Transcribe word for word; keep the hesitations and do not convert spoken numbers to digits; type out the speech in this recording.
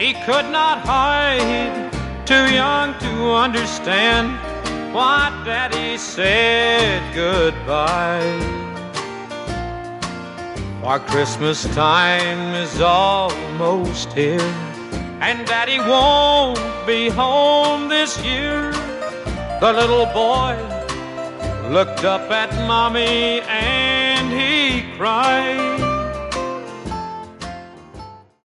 he could not hide, too young to understand why Daddy said goodbye. For Christmas time is almost here, and Daddy won't be home this year. The little boy looked up at Mommy and he cried.